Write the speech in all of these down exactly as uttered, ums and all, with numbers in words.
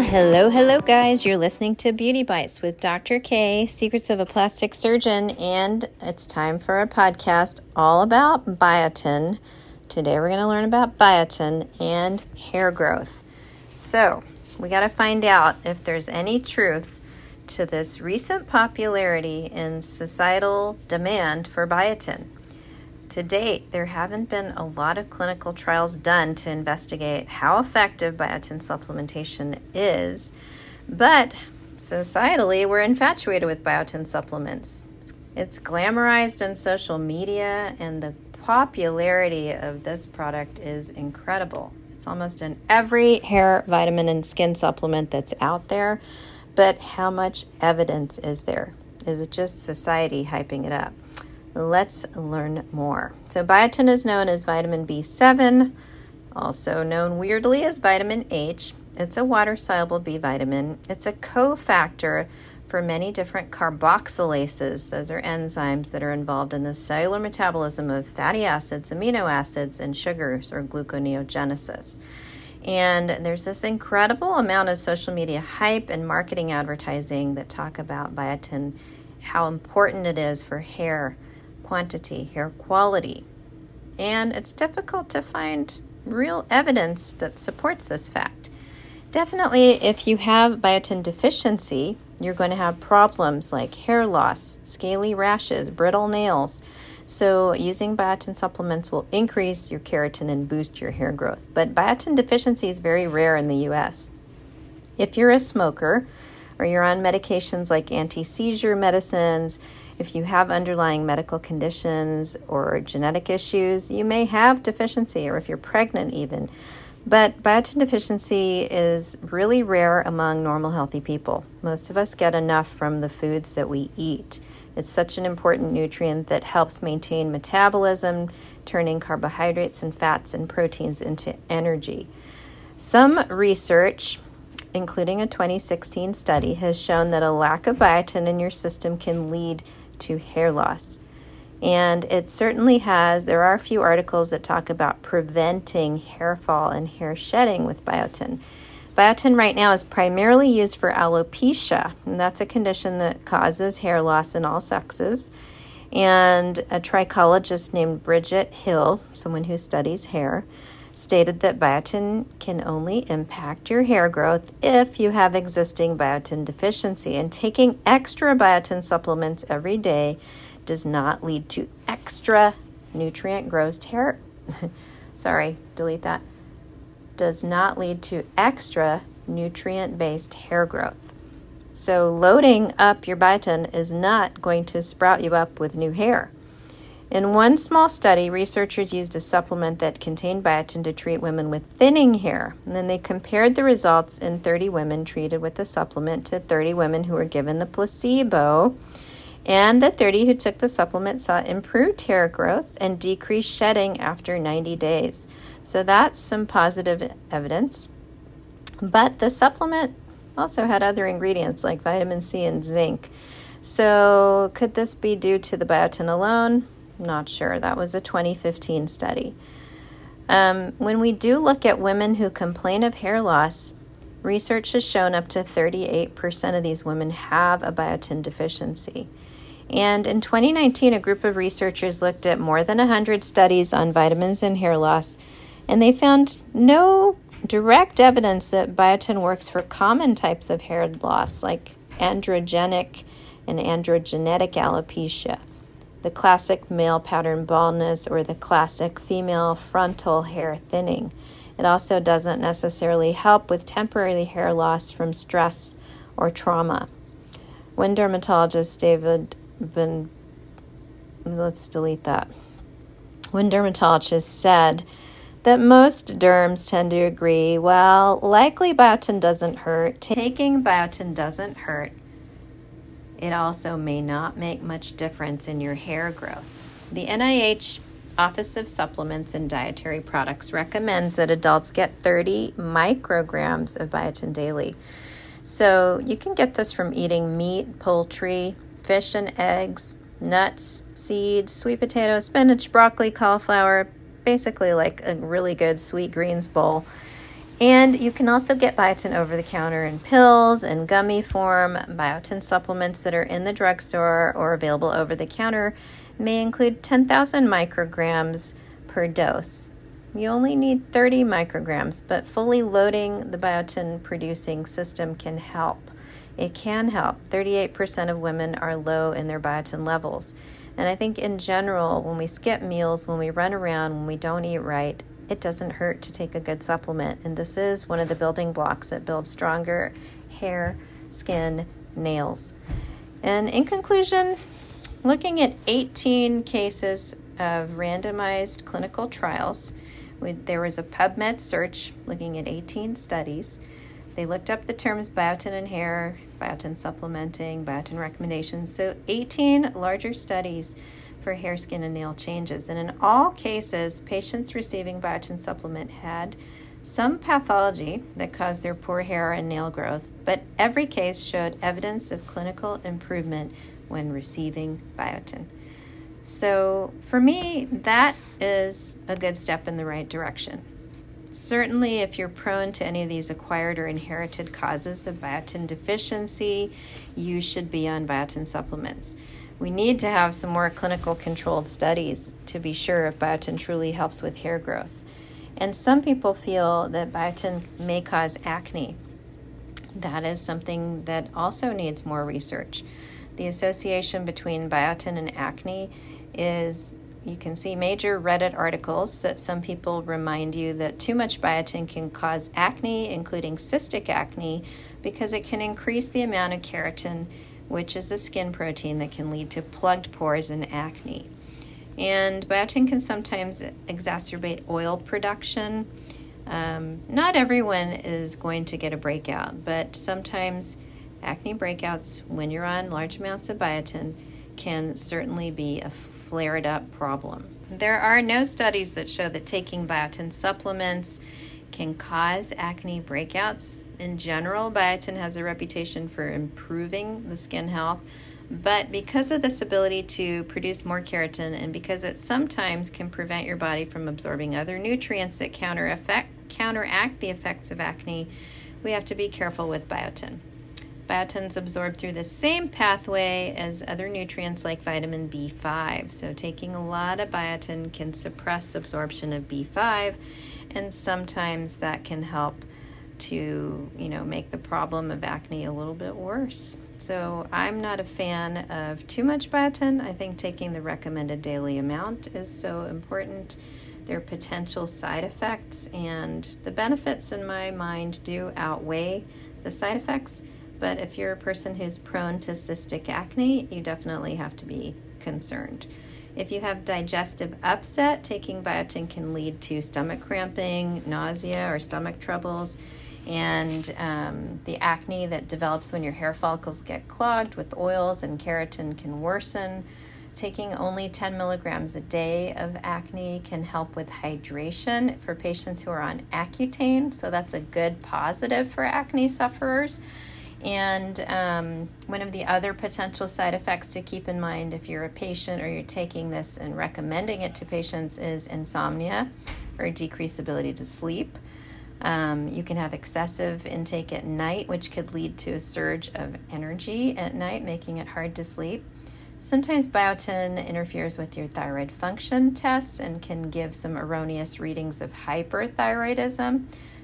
Hello, hello, guys. You're listening to Beauty Bites with Doctor K, Secrets of a Plastic Surgeon, and it's time for a podcast all about biotin. Today we're going to learn about biotin and hair growth. So, we got to find out if there's any truth to this recent popularity in societal demand for biotin. To date, there haven't been a lot of clinical trials done to investigate how effective biotin supplementation is, but societally, we're infatuated with biotin supplements. It's glamorized in social media, and the popularity of this product is incredible. It's almost in every hair, vitamin, and skin supplement that's out there, but how much evidence is there? Is it just society hyping it up? Let's learn more. So biotin is known as vitamin B seven, also known weirdly as vitamin H. It's a water-soluble B vitamin. It's a cofactor for many different carboxylases. Those are enzymes that are involved in the cellular metabolism of fatty acids, amino acids, and sugars, or gluconeogenesis. And there's this incredible amount of social media hype and marketing advertising that talk about biotin, how important it is for hair quantity, hair quality. And it's difficult to find real evidence that supports this fact. Definitely, if you have biotin deficiency, you're going to have problems like hair loss, scaly rashes, brittle nails. So using biotin supplements will increase your keratin and boost your hair growth. But biotin deficiency is very rare in the U S. If you're a smoker or you're on medications like anti-seizure medicines, if you have underlying medical conditions or genetic issues, you may have deficiency, or if you're pregnant even. But biotin deficiency is really rare among normal, healthy people. Most of us get enough from the foods that we eat. It's such an important nutrient that helps maintain metabolism, turning carbohydrates and fats and proteins into energy. Some research, including a twenty sixteen study, has shown that a lack of biotin in your system can lead to hair loss. And it certainly has. There are a few articles that talk about preventing hair fall and hair shedding with biotin. Biotin right now is primarily used for alopecia, and that's a condition that causes hair loss in all sexes. And a trichologist named Bridget Hill, someone who studies hair, stated that biotin can only impact your hair growth if you have existing biotin deficiency, and taking extra biotin supplements every day does not lead to extra nutrient-grossed hair. Sorry, delete that. Does not lead to extra nutrient-based hair growth. So loading up your biotin is not going to sprout you up with new hair. In one small study, researchers used a supplement that contained biotin to treat women with thinning hair. And then they compared the results in thirty women treated with the supplement to thirty women who were given the placebo. And the thirty who took the supplement saw improved hair growth and decreased shedding after ninety days. So that's some positive evidence. But the supplement also had other ingredients like vitamin C and zinc. So could this be due to the biotin alone? Not sure. That was a twenty fifteen study. Um, when we do look at women who complain of hair loss, research has shown up to thirty-eight percent of these women have a biotin deficiency. And in twenty nineteen, a group of researchers looked at more than one hundred studies on vitamins and hair loss, and they found no direct evidence that biotin works for common types of hair loss like androgenic and androgenetic alopecia, the classic male pattern baldness, or the classic female frontal hair thinning. It also doesn't necessarily help with temporary hair loss from stress or trauma. One dermatologist, David Ben, let's delete that. One dermatologist said that most derms tend to agree, well, likely biotin doesn't hurt. Taking biotin doesn't hurt. It also may not make much difference in your hair growth. The N I H Office of Supplements and Dietary Products recommends that adults get thirty micrograms of biotin daily. So you can get this from eating meat, poultry, fish and eggs, nuts, seeds, sweet potato, spinach, broccoli, cauliflower, basically like a really good sweet greens bowl. And you can also get biotin over the counter in pills and gummy form. Biotin supplements that are in the drugstore or available over the counter may include ten thousand micrograms per dose. You only need thirty micrograms, but fully loading the biotin producing system can help. It can help. thirty-eight percent of women are low in their biotin levels. And I think in general, when we skip meals, when we run around, when we don't eat right, it doesn't hurt to take a good supplement. And this is one of the building blocks that builds stronger hair, skin, nails. And in conclusion, looking at eighteen cases of randomized clinical trials, we, there was a PubMed search looking at eighteen studies. They looked up the terms biotin in hair, biotin supplementing, biotin recommendations. So eighteen larger studies for hair, skin, and nail changes. And in all cases, patients receiving biotin supplement had some pathology that caused their poor hair and nail growth, but every case showed evidence of clinical improvement when receiving biotin. So for me, that is a good step in the right direction. Certainly, if you're prone to any of these acquired or inherited causes of biotin deficiency, you should be on biotin supplements. We need to have some more clinical controlled studies to be sure if biotin truly helps with hair growth. And some people feel that biotin may cause acne. That is something that also needs more research. The association between biotin and acne is, you can see major Reddit articles that some people remind you that too much biotin can cause acne, including cystic acne, because it can increase the amount of keratin, which is a skin protein that can lead to plugged pores and acne. And biotin can sometimes exacerbate oil production. Um, not everyone is going to get a breakout, but sometimes acne breakouts when you're on large amounts of biotin can certainly be a flared up problem. There are no studies that show that taking biotin supplements can cause acne breakouts. In general, biotin has a reputation for improving the skin health, but because of this ability to produce more keratin and because it sometimes can prevent your body from absorbing other nutrients that counter effect, counteract the effects of acne, we have to be careful with biotin. Biotin's absorbed through the same pathway as other nutrients like vitamin B five. So taking a lot of biotin can suppress absorption of B five, and sometimes that can help to, you know, make the problem of acne a little bit worse. So I'm not a fan of too much biotin. I think taking the recommended daily amount is so important. There are potential side effects, and the benefits in my mind do outweigh the side effects. But if you're a person who's prone to cystic acne, you definitely have to be concerned. If you have digestive upset, taking biotin can lead to stomach cramping, nausea, or stomach troubles. And um, the acne that develops when your hair follicles get clogged with oils and keratin can worsen. Taking only ten milligrams a day of acne can help with hydration for patients who are on Accutane. So that's a good positive for acne sufferers. And um, one of the other potential side effects to keep in mind if you're a patient or you're taking this and recommending it to patients is insomnia or decreased ability to sleep. Um, you can have excessive intake at night, which could lead to a surge of energy at night, making it hard to sleep. Sometimes biotin interferes with your thyroid function tests and can give some erroneous readings of hyperthyroidism.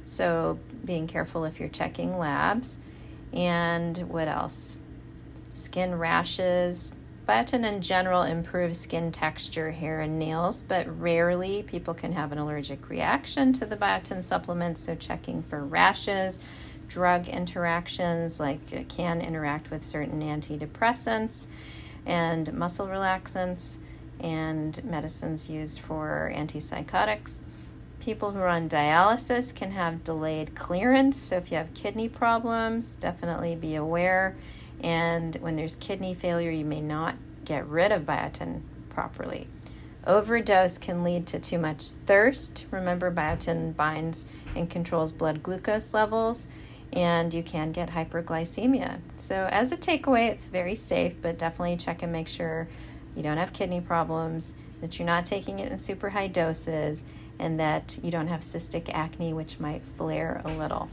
So being careful if you're checking labs. And what else? Skin rashes. Biotin in general improves skin texture, hair, and nails, but rarely people can have an allergic reaction to the biotin supplements, so checking for rashes, drug interactions, like it can interact with certain antidepressants and muscle relaxants and medicines used for antipsychotics. People who are on dialysis can have delayed clearance, so if you have kidney problems, definitely be aware. And when there's kidney failure, you may not get rid of biotin properly. Overdose can lead to too much thirst. Remember, biotin binds and controls blood glucose levels, and you can get hyperglycemia. So as a takeaway, it's very safe, but definitely check and make sure you don't have kidney problems, that you're not taking it in super high doses, and that you don't have cystic acne, which might flare a little.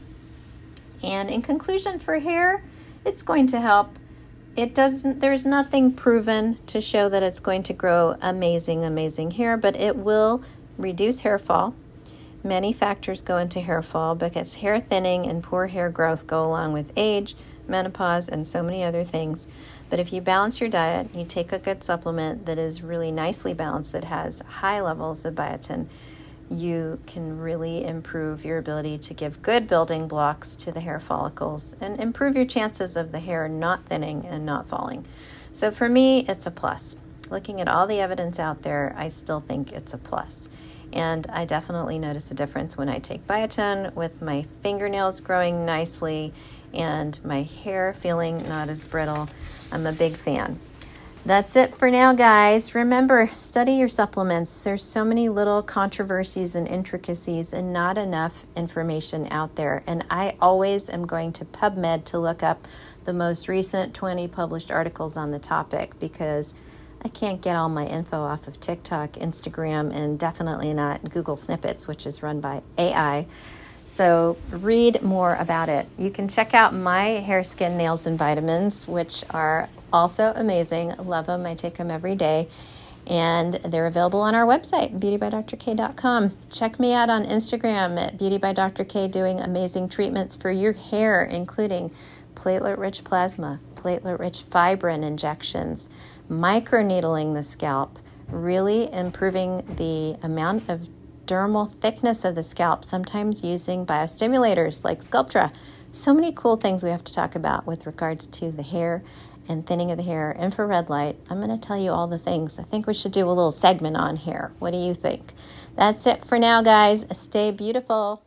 And in conclusion, for hair, it's going to help. It doesn't, there's nothing proven to show that it's going to grow amazing, amazing hair, but it will reduce hair fall. Many factors go into hair fall because hair thinning and poor hair growth go along with age, menopause, and so many other things. But if you balance your diet, you take a good supplement that is really nicely balanced, that has high levels of biotin, you can really improve your ability to give good building blocks to the hair follicles and improve your chances of the hair not thinning and not falling. So for me, it's a plus. Looking at all the evidence out there, I still think it's a plus. And I definitely notice a difference when I take biotin with my fingernails growing nicely and my hair feeling not as brittle. I'm a big fan. That's it for now, guys. Remember, study your supplements. There's so many little controversies and intricacies and not enough information out there. And I always am going to PubMed to look up the most recent twenty published articles on the topic, because I can't get all my info off of TikTok, Instagram, and definitely not Google Snippets, which is run by A I. So read more about it. You can check out my hair, skin, nails, and vitamins, which are also amazing. Love them. I take them every day. And they're available on our website, beauty by dr k dot com. Check me out on Instagram at beauty by dr k, doing amazing treatments for your hair, including platelet-rich plasma, platelet-rich fibrin injections, microneedling the scalp, really improving the amount of dermal thickness of the scalp, sometimes using biostimulators like Sculptra. So many cool things we have to talk about with regards to the hair and thinning of the hair, infrared light. I'm going to tell you all the things. I think we should do a little segment on hair. What do you think? That's it for now, guys. Stay beautiful.